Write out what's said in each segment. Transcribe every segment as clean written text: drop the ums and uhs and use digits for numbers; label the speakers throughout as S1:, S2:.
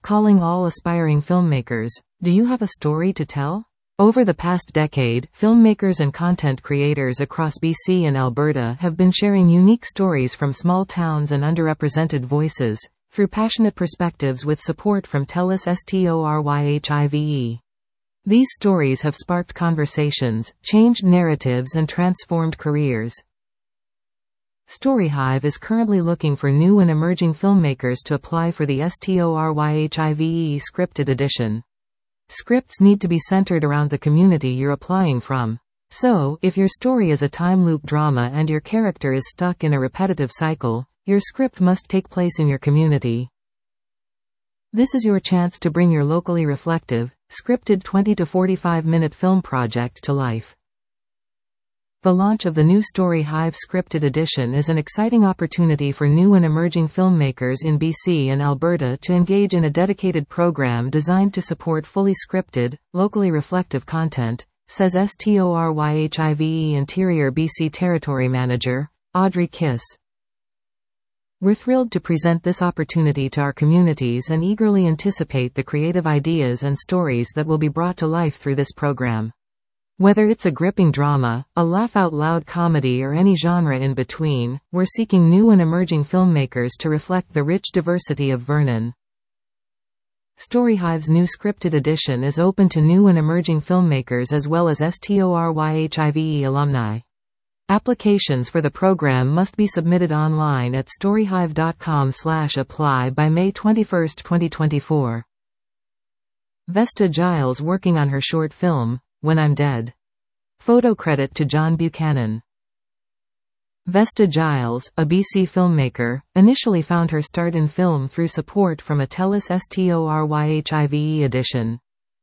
S1: Calling all aspiring filmmakers. Do you have a story to tell? Over the past decade, filmmakers and content creators across BC and Alberta have been sharing unique stories from small towns and underrepresented voices, through passionate perspectives with support from TELUS STORYHIVE. These stories have sparked conversations, changed narratives and transformed careers. StoryHive is currently looking for new and emerging filmmakers to apply for the StoryHive Scripted Edition. Scripts need to be centered around the community you're applying from. So, if your story is a time loop drama and your character is stuck in a repetitive cycle, your script must take place in your community. This is your chance to bring your locally reflective, scripted 20 to 45-minute film project to life. The launch of the new StoryHive Scripted Edition is an exciting opportunity for new and emerging filmmakers in BC and Alberta to engage in a dedicated program designed to support fully scripted, locally reflective content, says StoryHive Interior BC Territory Manager, Audrey Kiss. We're thrilled to present this opportunity to our communities and eagerly anticipate the creative ideas and stories that will be brought to life through this program. Whether it's a gripping drama, a laugh-out-loud comedy or any genre in between, we're seeking new and emerging filmmakers to reflect the rich diversity of Vernon. StoryHive's new scripted edition is open to new and emerging filmmakers as well as StoryHive alumni. Applications for the program must be submitted online at storyhive.com/apply by May 21, 2024. Vesta Giles working on her short film, When I'm Dead. Photo credit to John Buchanan. Vesta Giles, a BC filmmaker, initially found her start in film through support from a TELUS StoryHive edition.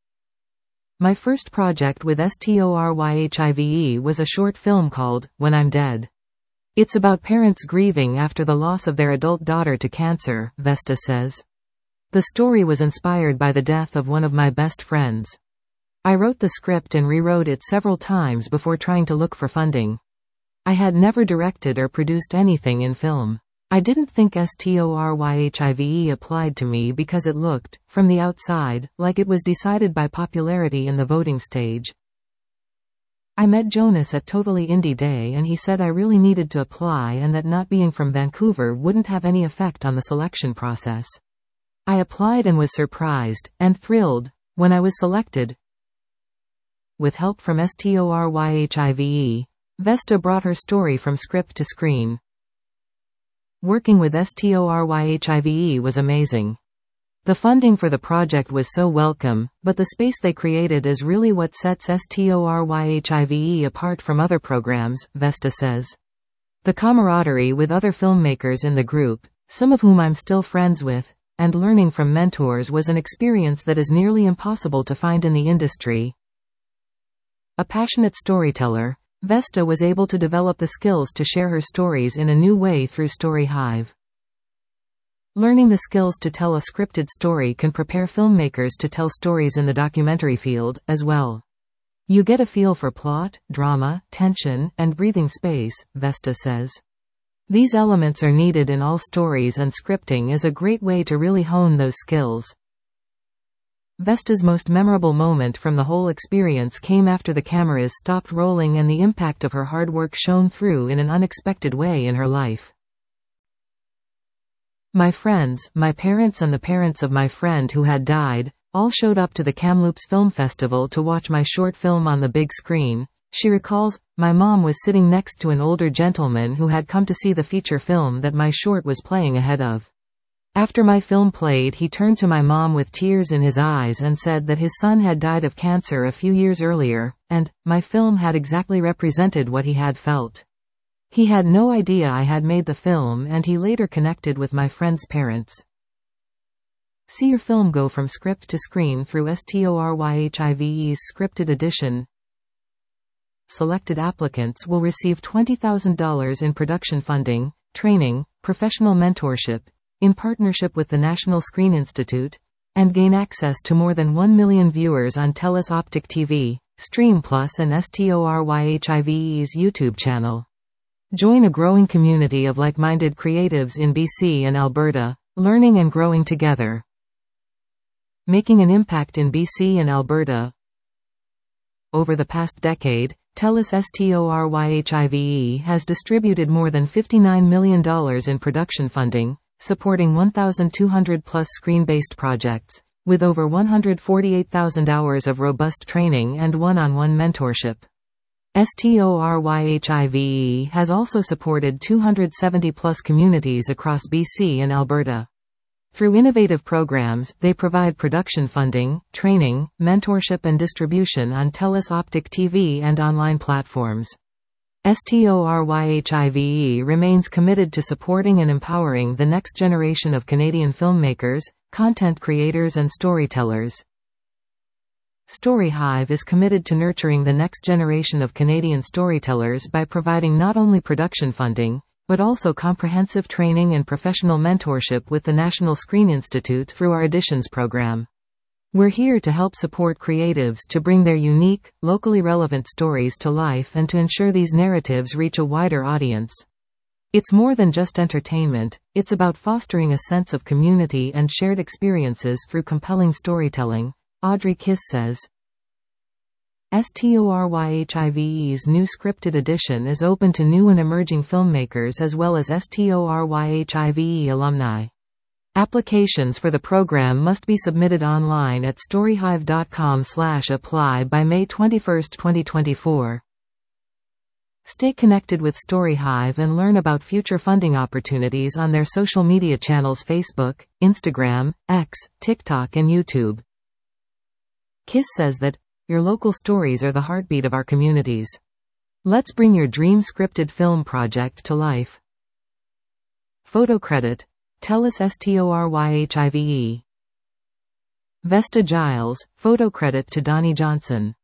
S1: My first project with StoryHive was a short film called, When I'm Dead. It's about parents grieving after the loss of their adult daughter to cancer, Vesta says. The story was inspired by the death of one of my best friends. I wrote the script and rewrote it several times before trying to look for funding. I had never directed or produced anything in film. I didn't think StoryHive applied to me because it looked, from the outside, like it was decided by popularity in the voting stage. I met Jonas at Totally Indie Day and he said I really needed to apply and that not being from Vancouver wouldn't have any effect on the selection process. I applied and was surprised, and thrilled, when I was selected. With help from StoryHive, Vesta brought her story from script to screen. Working with StoryHive was amazing. The funding for the project was so welcome, but the space they created is really what sets StoryHive apart from other programs, Vesta says. The camaraderie with other filmmakers in the group, some of whom I'm still friends with, and learning from mentors was an experience that is nearly impossible to find in the industry. A passionate storyteller, Vesta was able to develop the skills to share her stories in a new way through StoryHive. Learning the skills to tell a scripted story can prepare filmmakers to tell stories in the documentary field, as well. You get a feel for plot, drama, tension, and breathing space, Vesta says. These elements are needed in all stories and scripting is a great way to really hone those skills. Vesta's most memorable moment from the whole experience came after the cameras stopped rolling and the impact of her hard work shone through in an unexpected way in her life. My friends, my parents and the parents of my friend who had died, all showed up to the Kamloops Film Festival to watch my short film on the big screen. She recalls, my mom was sitting next to an older gentleman who had come to see the feature film that my short was playing ahead of. After my film played, he turned to my mom with tears in his eyes and said that his son had died of cancer a few years earlier, and my film had exactly represented what he had felt. He had no idea I had made the film and he later connected with my friend's parents. See your film go from script to screen through StoryHive's scripted edition. Selected applicants will receive $20,000 in production funding, training, professional mentorship, in partnership with the National Screen Institute, and gain access to more than 1 million viewers on TELUS Optic TV, Stream Plus and StoryHive's YouTube channel. Join a growing community of like-minded creatives in BC and Alberta, learning and growing together. making an impact in BC and Alberta. Over the past decade, TELUS STORYHIVE has distributed more than $59 million in production funding, supporting 1,200-plus screen-based projects, with over 148,000 hours of robust training and one-on-one mentorship. STORYHIVE has also supported 270-plus communities across BC and Alberta. Through innovative programs, they provide production funding, training, mentorship and distribution on TELUS Optic TV and online platforms. STORYHIVE remains committed to supporting and empowering the next generation of Canadian filmmakers, content creators and storytellers. StoryHive is committed to nurturing the next generation of Canadian storytellers by providing not only production funding, but also comprehensive training and professional mentorship with the National Screen Institute through our Auditions program. We're here to help support creatives to bring their unique, locally relevant stories to life and to ensure these narratives reach a wider audience. It's more than just entertainment, it's about fostering a sense of community and shared experiences through compelling storytelling, Audrey Kiss says. STORYHIVE's new scripted edition is open to new and emerging filmmakers as well as STORYHIVE alumni. Applications for the program must be submitted online at storyhive.com/apply by May 21, 2024. Stay connected with StoryHive and learn about future funding opportunities on their social media channels Facebook, Instagram, X, TikTok and YouTube. Kiss says that your local stories are the heartbeat of our communities. Let's bring your dream scripted film project to life. Photo credit: TELUS STORYHIVE. Vesta Giles, photo credit to Donnie Johnson.